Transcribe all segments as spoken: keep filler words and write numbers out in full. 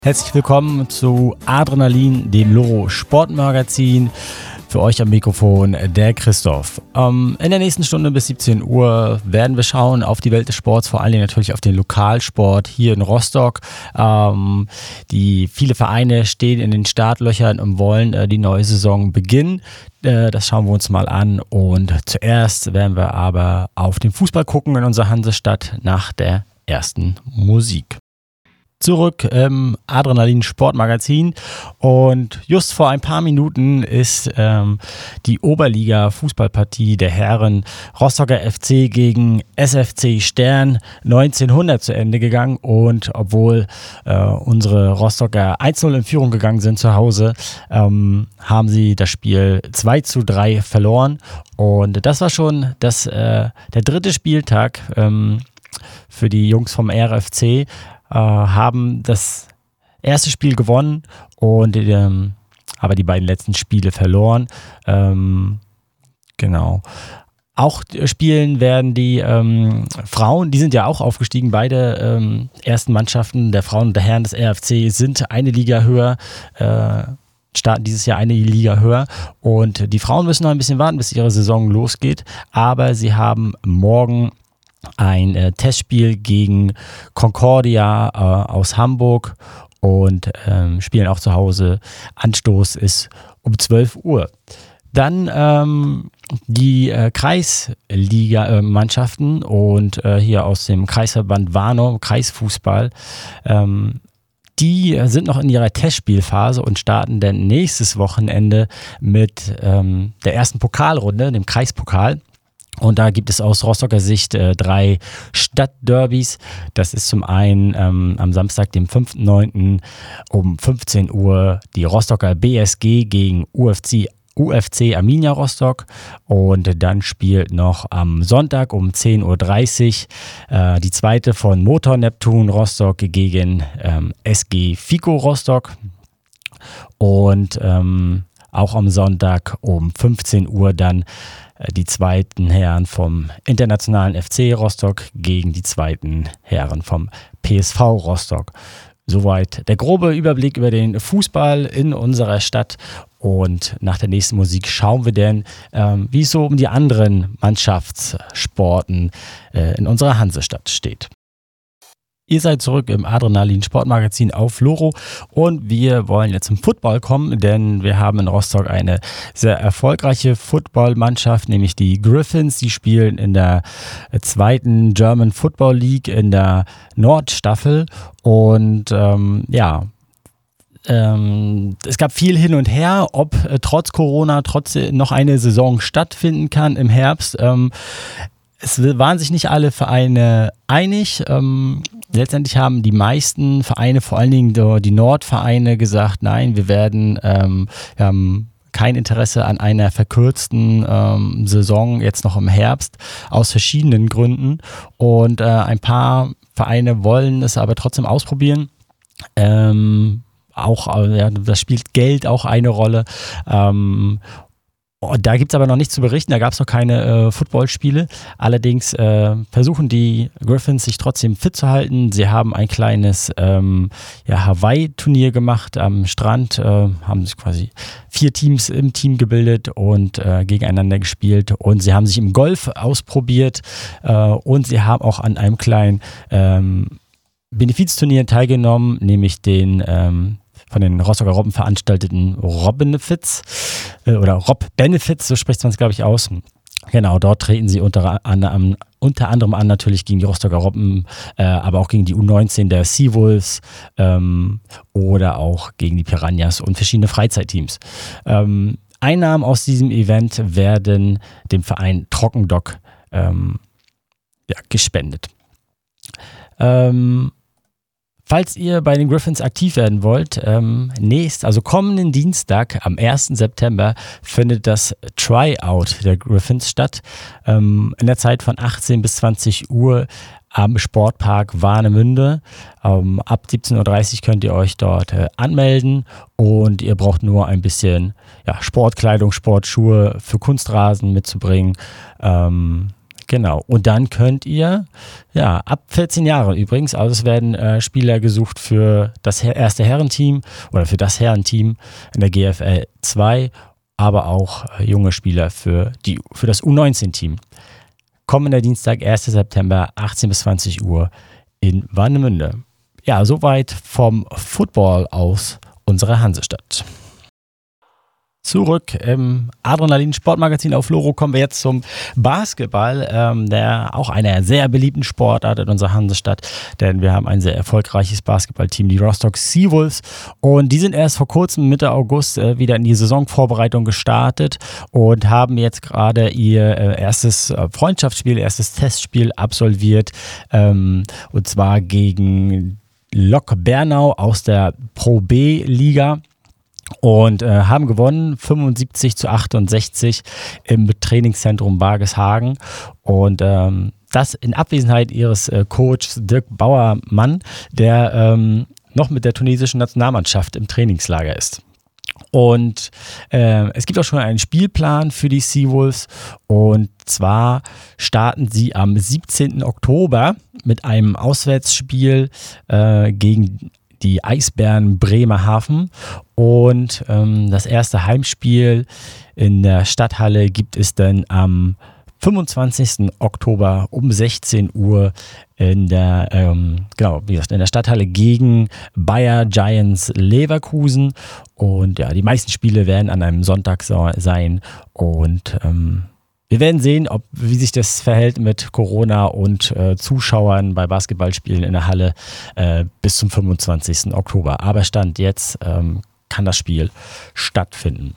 Herzlich willkommen zu Adrenalin, dem Loro Sportmagazin. Für euch am Mikrofon der Christoph. Ähm, in der nächsten Stunde bis siebzehn Uhr werden wir schauen auf die Welt des Sports, vor allen Dingen natürlich auf den Lokalsport hier in Rostock. Ähm, die viele Vereine stehen in den Startlöchern und wollen äh, die neue Saison beginnen. Äh, das schauen wir uns mal an. Und zuerst werden wir aber auf den Fußball gucken in unserer Hansestadt nach der ersten Musik. Zurück im Adrenalin Sportmagazin und just vor ein paar Minuten ist ähm, die Oberliga-Fußballpartie der Herren Rostocker F C gegen S F C Stern neunzehnhundert zu Ende gegangen und obwohl äh, unsere Rostocker eins null in Führung gegangen sind zu Hause, ähm, haben sie das Spiel zwei zu drei verloren und das war schon das, äh, der dritte Spieltag ähm, für die Jungs vom R F C. Haben das erste Spiel gewonnen und ähm, aber die beiden letzten Spiele verloren. Ähm, genau. Auch spielen werden die ähm, Frauen, die sind ja auch aufgestiegen. Beide ähm, ersten Mannschaften der Frauen und der Herren des R F C sind eine Liga höher, äh, starten dieses Jahr eine Liga höher. Und die Frauen müssen noch ein bisschen warten, bis ihre Saison losgeht. Aber sie haben morgen ein äh, Testspiel gegen Concordia äh, aus Hamburg und ähm, spielen auch zu Hause. Anstoß ist um zwölf Uhr. Dann ähm, die äh, Kreisliga-Mannschaften und äh, hier aus dem Kreisverband Warnow, Kreisfußball, ähm, die sind noch in ihrer Testspielphase und starten dann nächstes Wochenende mit ähm, der ersten Pokalrunde, dem Kreispokal. Und da gibt es aus Rostocker Sicht äh, drei Stadtderbys. Das ist zum einen ähm, am Samstag, dem fünften neunten um fünfzehn Uhr die Rostocker B S G gegen U F C, U F C Arminia Rostock. Und dann spielt noch am Sonntag um zehn Uhr dreißig äh, die zweite von Motor Neptun Rostock gegen ähm, S G Fico Rostock. Und ähm, auch am Sonntag um fünfzehn Uhr dann die zweiten Herren vom internationalen F C Rostock gegen die zweiten Herren vom P S V Rostock. Soweit der grobe Überblick über den Fußball in unserer Stadt. Und nach der nächsten Musik schauen wir dann, ähm, wie es so um die anderen Mannschaftssporten äh, in unserer Hansestadt steht. Ihr seid zurück im Adrenalin Sportmagazin auf Loro und wir wollen jetzt zum Football kommen, denn wir haben in Rostock eine sehr erfolgreiche Footballmannschaft, nämlich die Griffins. Die spielen in der zweiten German Football League in der Nordstaffel und ähm, ja, Ähm, es gab viel hin und her, ob äh, trotz Corona trotzdem noch eine Saison stattfinden kann im Herbst. Ähm, es waren sich nicht alle Vereine einig. Ähm, letztendlich haben die meisten Vereine, vor allen Dingen die Nordvereine, gesagt, nein, wir werden, ähm, wir haben kein Interesse an einer verkürzten ähm, Saison jetzt noch im Herbst, aus verschiedenen Gründen. Und äh, ein paar Vereine wollen es aber trotzdem ausprobieren. Ähm, auch, ja, das spielt Geld auch eine Rolle. Ähm, Da gibt es aber noch nichts zu berichten, da gab es noch keine äh, Footballspiele. Allerdings äh, versuchen die Griffins sich trotzdem fit zu halten. Sie haben ein kleines ähm, ja, Hawaii-Turnier gemacht am Strand, äh, haben sich quasi vier Teams im Team gebildet und äh, gegeneinander gespielt. Und sie haben sich im Golf ausprobiert äh, und sie haben auch an einem kleinen ähm, Benefizturnier teilgenommen, nämlich den ähm, von den Rostocker Robben veranstalteten Rob-Benefits äh, oder Rob-Benefits, so spricht man es, glaube ich, aus. Genau, dort treten sie unter anderem, unter anderem an, natürlich gegen die Rostocker Robben, äh, aber auch gegen die U neunzehn der Seawolves ähm, oder auch gegen die Piranhas und verschiedene Freizeitteams. Ähm, Einnahmen aus diesem Event werden dem Verein Trockendock ähm, ja, gespendet. Ähm, Falls ihr bei den Griffins aktiv werden wollt, ähm, nächst, also kommenden Dienstag am ersten September findet das Tryout der Griffins statt. Ähm, in der Zeit von achtzehn bis zwanzig Uhr am Sportpark Warnemünde. Ähm, ab siebzehn Uhr dreißig könnt ihr euch dort äh, anmelden und ihr braucht nur ein bisschen ja, Sportkleidung, Sportschuhe für Kunstrasen mitzubringen. Ähm, Genau, und dann könnt ihr, ja, ab vierzehn Jahre übrigens, also es werden äh, Spieler gesucht für das her- erste Herrenteam oder für das Herrenteam in der G F L zwei, aber auch äh, junge Spieler für, die, für das U neunzehn-Team. Kommender Dienstag, ersten September, achtzehn bis zwanzig Uhr in Warnemünde. Ja, soweit vom Football aus unserer Hansestadt. Zurück im Adrenalin-Sportmagazin auf Loro kommen wir jetzt zum Basketball, ähm, der auch einer sehr beliebten Sportart in unserer Hansestadt, denn wir haben ein sehr erfolgreiches Basketballteam, die Rostock Seawolves, und die sind erst vor kurzem Mitte August äh, wieder in die Saisonvorbereitung gestartet und haben jetzt gerade ihr äh, erstes äh, Freundschaftsspiel, erstes Testspiel absolviert, ähm, und zwar gegen Lok Bernau aus der Pro B-Liga. Und äh, haben gewonnen, fünfundsiebzig zu achtundsechzig im Trainingszentrum Bargeshagen. Und ähm, das in Abwesenheit ihres äh, Coaches Dirk Bauermann, der ähm, noch mit der tunesischen Nationalmannschaft im Trainingslager ist. Und äh, es gibt auch schon einen Spielplan für die Seawolves. Und zwar starten sie am siebzehnten Oktober mit einem Auswärtsspiel äh, gegen die Eisbären Bremerhaven, und ähm, das erste Heimspiel in der Stadthalle gibt es dann am fünfundzwanzigsten Oktober um sechzehn Uhr in der, ähm, genau, wie gesagt, in der Stadthalle gegen Bayer Giants Leverkusen, und ja, die meisten Spiele werden an einem Sonntag so sein, und ähm, wir werden sehen, ob, wie sich das verhält mit Corona und äh, Zuschauern bei Basketballspielen in der Halle äh, bis zum fünfundzwanzigsten Oktober. Aber Stand jetzt ähm, kann das Spiel stattfinden.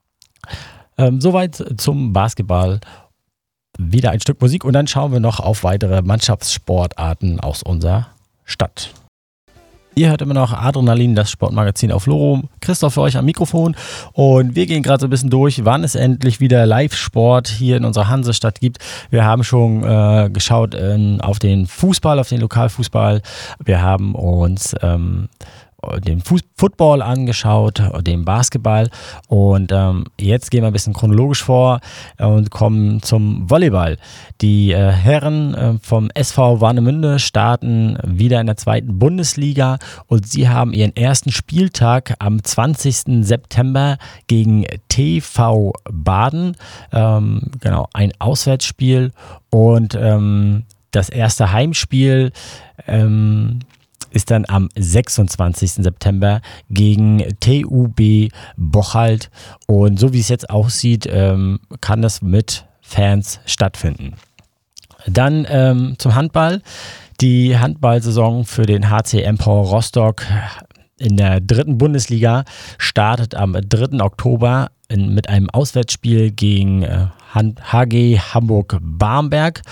Ähm, soweit zum Basketball. Wieder ein Stück Musik und dann schauen wir noch auf weitere Mannschaftssportarten aus unserer Stadt. Ihr hört immer noch Adrenalin, das Sportmagazin auf Loro. Christoph für euch am Mikrofon, und wir gehen gerade so ein bisschen durch, wann es endlich wieder Live-Sport hier in unserer Hansestadt gibt. Wir haben schon äh, geschaut äh, auf den Fußball, auf den Lokalfußball. Wir haben uns ähm, den Fuß- Football angeschaut, den Basketball, und ähm, jetzt gehen wir ein bisschen chronologisch vor und kommen zum Volleyball. Die äh, Herren äh, vom S V Warnemünde starten wieder in der zweiten Bundesliga, und sie haben ihren ersten Spieltag am zwanzigsten September gegen T V Baden, ähm, genau, ein Auswärtsspiel, und ähm, das erste Heimspiel ähm, ist dann am sechsundzwanzigsten September gegen T U B Bocholt. Und so wie es jetzt aussieht, ähm, kann das mit Fans stattfinden. Dann ähm, zum Handball. Die Handballsaison für den H C Empor Rostock in der dritten Bundesliga startet am dritten Oktober in, mit einem Auswärtsspiel gegen äh, H G Hamburg-Barmbek.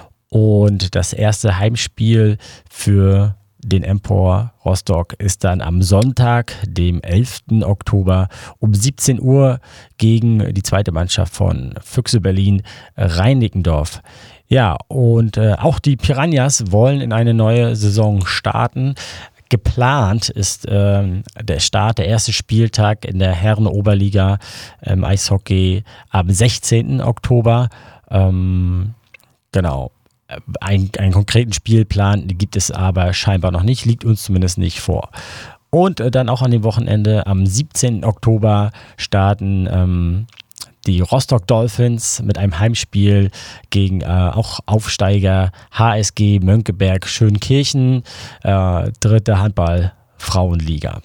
Und das erste Heimspiel für den Empor Rostock ist dann am Sonntag, dem elften Oktober um siebzehn Uhr gegen die zweite Mannschaft von Füchse Berlin, Reinickendorf. Ja, und äh, auch die Piranhas wollen in eine neue Saison starten. Geplant ist ähm, der Start, der erste Spieltag in der Herren-Oberliga im Eishockey am sechzehnten Oktober. Ähm, genau. Ein, einen konkreten Spielplan gibt es aber scheinbar noch nicht, liegt uns zumindest nicht vor. Und äh, dann auch an dem Wochenende am siebzehnten Oktober starten ähm, die Rostock Dolphins mit einem Heimspiel gegen äh, auch Aufsteiger H S G Mönckeberg Schönkirchen, äh, dritte Handball-Frauenliga.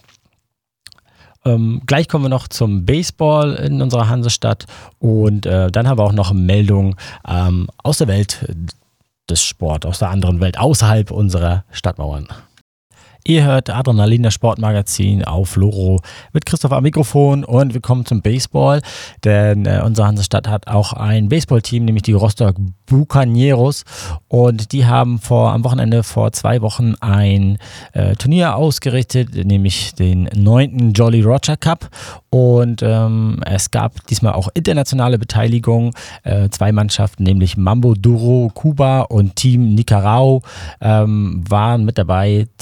Ähm, gleich kommen wir noch zum Baseball in unserer Hansestadt, und äh, dann haben wir auch noch Meldungen ähm, aus der Welt des Sports, aus der anderen Welt, außerhalb unserer Stadtmauern. Ihr hört Adrenalin, das Sportmagazin auf Loro mit Christoph am Mikrofon, und wir kommen zum Baseball, denn äh, unsere Hansestadt hat auch ein Baseballteam, nämlich die Rostock Bucaneros, und die haben vor am Wochenende vor zwei Wochen ein äh, Turnier ausgerichtet, nämlich den neunten Jolly Roger Cup, und ähm, es gab diesmal auch internationale Beteiligung. Äh, zwei Mannschaften, nämlich Mambo Duro Kuba und Team Nicarau, ähm, waren mit dabei, Teams, die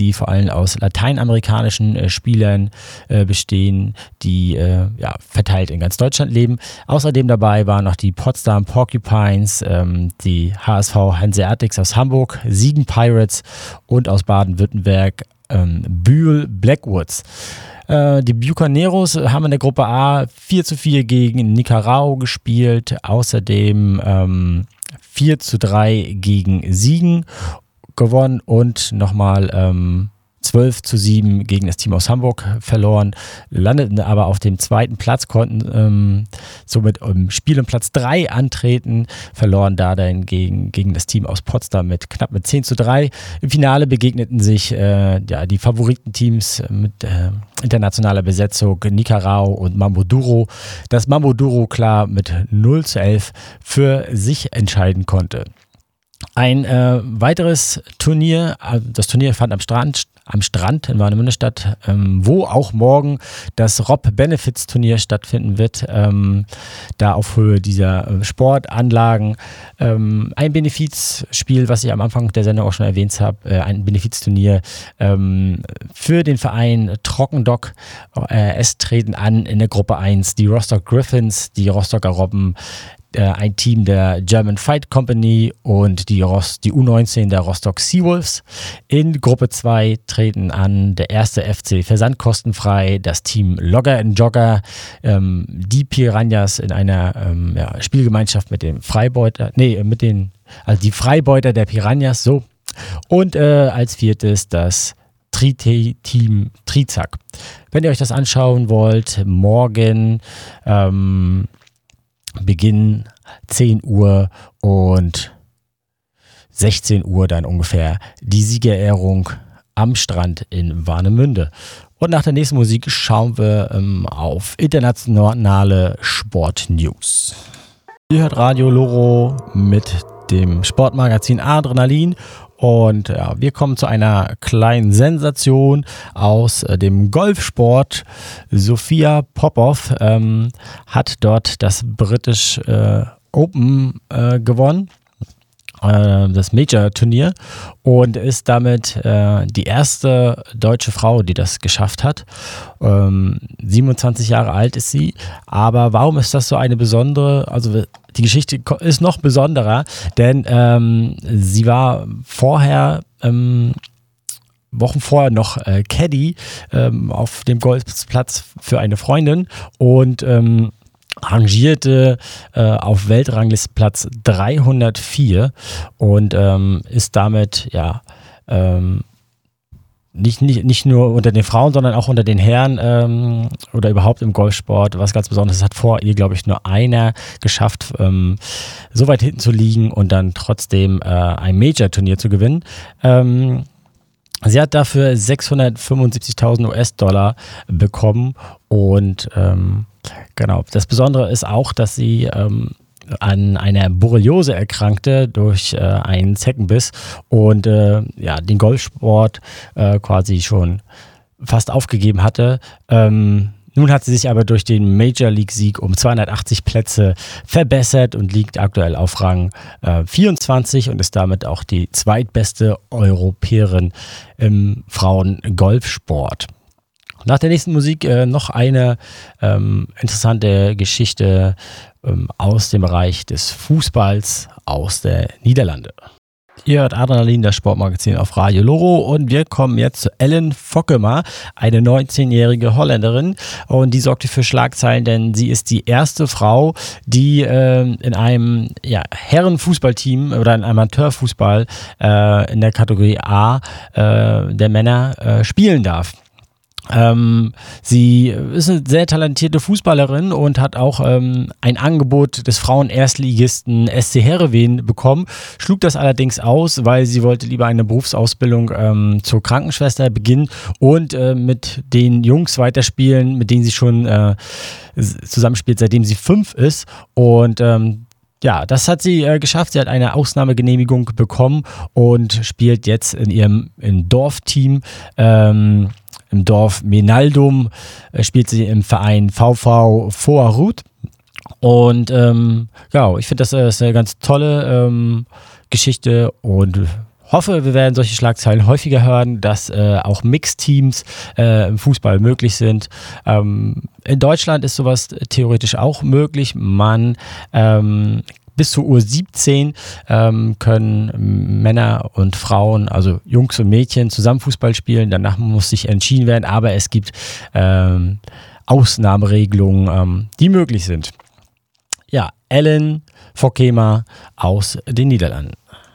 die vor allem aus lateinamerikanischen äh, Spielern äh, bestehen, die äh, ja, verteilt in ganz Deutschland leben. Außerdem dabei waren noch die Potsdam Porcupines, ähm, die H S V Hanseatics aus Hamburg, Siegen Pirates und aus Baden-Württemberg ähm, Bühl Blackwoods. Äh, die Bucaneros haben in der Gruppe A vier zu vier gegen Nicaragua gespielt, außerdem ähm, vier zu drei gegen Siegen gewonnen und nochmal ähm, zwölf zu sieben gegen das Team aus Hamburg verloren, landeten aber auf dem zweiten Platz, konnten ähm, somit im Spiel um Platz drei antreten, verloren da dann gegen, gegen das Team aus Potsdam mit knapp mit zehn zu drei. Im Finale begegneten sich äh, ja, die Favoritenteams mit äh, internationaler Besetzung Nicaragua und Mamboduro, das Mamboduro klar mit null zu elf für sich entscheiden konnte. Ein äh, weiteres Turnier, das Turnier fand am Strand, am Strand in Warnemünde statt, ähm, wo auch morgen das Rob Benefits Turnier stattfinden wird, ähm, da auf Höhe dieser äh, Sportanlagen. Ähm, ein Benefizspiel, was ich am Anfang der Sendung auch schon erwähnt habe, äh, ein Benefizturnier ähm, für den Verein Trockendock. Äh, es treten an in der Gruppe eins die Rostock Griffins, die Rostocker Robben, ein Team der German Fight Company und die, Rost, die U neunzehn der Rostock Seawolves. In Gruppe zwei treten an der erste F C Versandkostenfrei, das Team Logger and Jogger, ähm, die Piranhas in einer ähm, ja, Spielgemeinschaft mit dem Freibeuter, nee, mit den, also die Freibeuter der Piranhas, so. Und äh, als viertes das Trite-Team Trizak. Wenn ihr euch das anschauen wollt, morgen ähm, Beginn zehn Uhr und sechzehn Uhr dann ungefähr die Siegerehrung am Strand in Warnemünde. Und nach der nächsten Musik schauen wir ähm, auf internationale Sportnews. Ihr hört Radio Loro mit dem Sportmagazin Adrenalin. Und ja, wir kommen zu einer kleinen Sensation aus äh, dem Golfsport. Sophia Popov ähm, hat dort das British äh, Open äh, gewonnen, äh, das Major-Turnier, und ist damit äh, die erste deutsche Frau, die das geschafft hat. Ähm, siebenundzwanzig Jahre alt ist sie, aber warum ist das so eine besondere, also die Geschichte ist noch besonderer, denn ähm, sie war vorher, ähm, Wochen vorher noch äh, Caddy ähm, auf dem Golfplatz für eine Freundin und ähm, rangierte äh, auf Weltranglistenplatz dreihundertvier und ähm, ist damit ja ähm, Nicht, nicht, nicht nur unter den Frauen, sondern auch unter den Herren ähm, oder überhaupt im Golfsport. Was ganz Besonderes, hat vor ihr, glaube ich, nur einer geschafft, ähm, so weit hinten zu liegen und dann trotzdem äh, ein Major-Turnier zu gewinnen. Ähm, sie hat dafür sechshundertfünfundsiebzigtausend U S-Dollar bekommen und ähm, genau, das Besondere ist auch, dass sie ähm, an einer Borreliose erkrankte durch äh, einen Zeckenbiss und äh, ja, den Golfsport äh, quasi schon fast aufgegeben hatte. Ähm, nun hat sie sich aber durch den Major League-Sieg um zweihundertachtzig Plätze verbessert und liegt aktuell auf Rang äh, vierundzwanzig und ist damit auch die zweitbeste Europäerin im Frauen-Golfsport. Nach der nächsten Musik äh, noch eine ähm, interessante Geschichte ähm, aus dem Bereich des Fußballs aus der Niederlande. Ihr hört Adrenalin, das Sportmagazin auf Radio Loro, und wir kommen jetzt zu Ellen Fokkema, eine neunzehnjährige Holländerin, und die sorgte für Schlagzeilen, denn sie ist die erste Frau, die äh, in einem ja, Herrenfußballteam oder in einem Amateurfußball äh, in der Kategorie A äh, der Männer äh, spielen darf. Ähm, sie ist eine sehr talentierte Fußballerin und hat auch ähm, ein Angebot des Frauen-Erstligisten S C Heerenveen bekommen, schlug das allerdings aus, weil sie wollte lieber eine Berufsausbildung ähm, zur Krankenschwester beginnen und äh, mit den Jungs weiterspielen, mit denen sie schon äh, zusammenspielt, seitdem sie fünf ist. Und ähm, ja, das hat sie äh, geschafft. Sie hat eine Ausnahmegenehmigung bekommen und spielt jetzt in ihrem im Dorfteam. Ähm, Im Dorf Menaldum äh, spielt sie im Verein V V Voorhout. Und ähm, ja, ich finde, das ist eine ganz tolle ähm, Geschichte und hoffe, wir werden solche Schlagzeilen häufiger hören, dass äh, auch Mixteams äh, im Fußball möglich sind. Ähm, in Deutschland ist sowas theoretisch auch möglich. Man ähm, bis zur U siebzehn ähm, können Männer und Frauen, also Jungs und Mädchen, zusammen Fußball spielen. Danach muss sich entschieden werden, aber es gibt ähm, Ausnahmeregelungen, ähm, die möglich sind. Ja, Ellen Vokema aus den Niederlanden.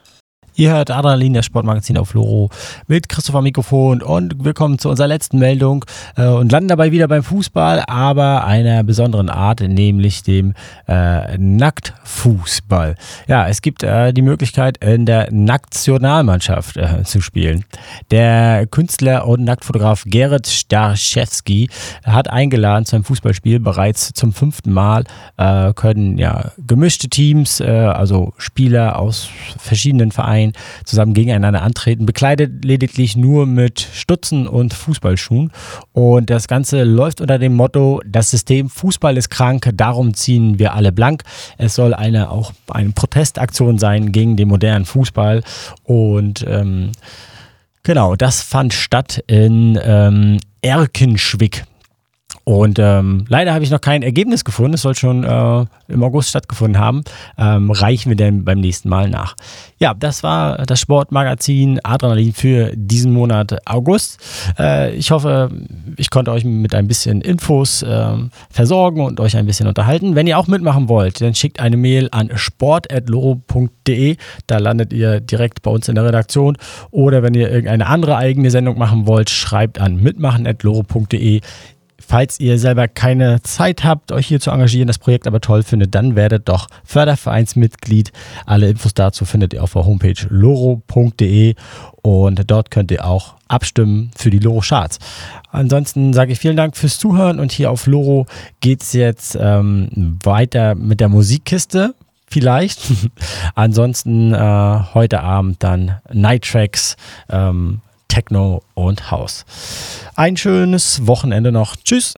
Ihr hört Adrenalin, das Sportmagazin auf Loro mit Christopher am Mikrofon und wir kommen zu unserer letzten Meldung äh, und landen dabei wieder beim Fußball, aber einer besonderen Art, nämlich dem äh, Nacktfußball. Ja, es gibt äh, die Möglichkeit, in der Nationalmannschaft äh, zu spielen. Der Künstler und Nacktfotograf Gerrit Starszewski hat eingeladen zu einem Fußballspiel, bereits zum fünften Mal äh, können ja gemischte Teams, äh, also Spieler aus verschiedenen Vereinen, zusammen gegeneinander antreten, bekleidet lediglich nur mit Stutzen und Fußballschuhen. Und das Ganze läuft unter dem Motto: Das System Fußball ist krank, darum ziehen wir alle blank. Es soll eine auch eine Protestaktion sein gegen den modernen Fußball. Und ähm, genau, das fand statt in ähm, Erkenschwick. Und ähm, leider habe ich noch kein Ergebnis gefunden. Es soll schon äh, im August stattgefunden haben. Ähm, reichen wir dann beim nächsten Mal nach. Ja, das war das Sportmagazin Adrenalin für diesen Monat August. Äh, ich hoffe, ich konnte euch mit ein bisschen Infos äh, versorgen und euch ein bisschen unterhalten. Wenn ihr auch mitmachen wollt, dann schickt eine Mail an sport at loro punkt de. Da landet ihr direkt bei uns in der Redaktion. Oder wenn ihr irgendeine andere eigene Sendung machen wollt, schreibt an mitmachen at loro punkt de. Falls ihr selber keine Zeit habt, euch hier zu engagieren, das Projekt aber toll findet, dann werdet doch Fördervereinsmitglied. Alle Infos dazu findet ihr auf der Homepage loro punkt de und dort könnt ihr auch abstimmen für die Loro Charts. Ansonsten sage ich vielen Dank fürs Zuhören und hier auf Loro geht es jetzt ähm, weiter mit der Musikkiste. Vielleicht. Ansonsten äh, heute Abend dann Night Tracks, ähm, Techno und House. Ein schönes Wochenende noch. Tschüss.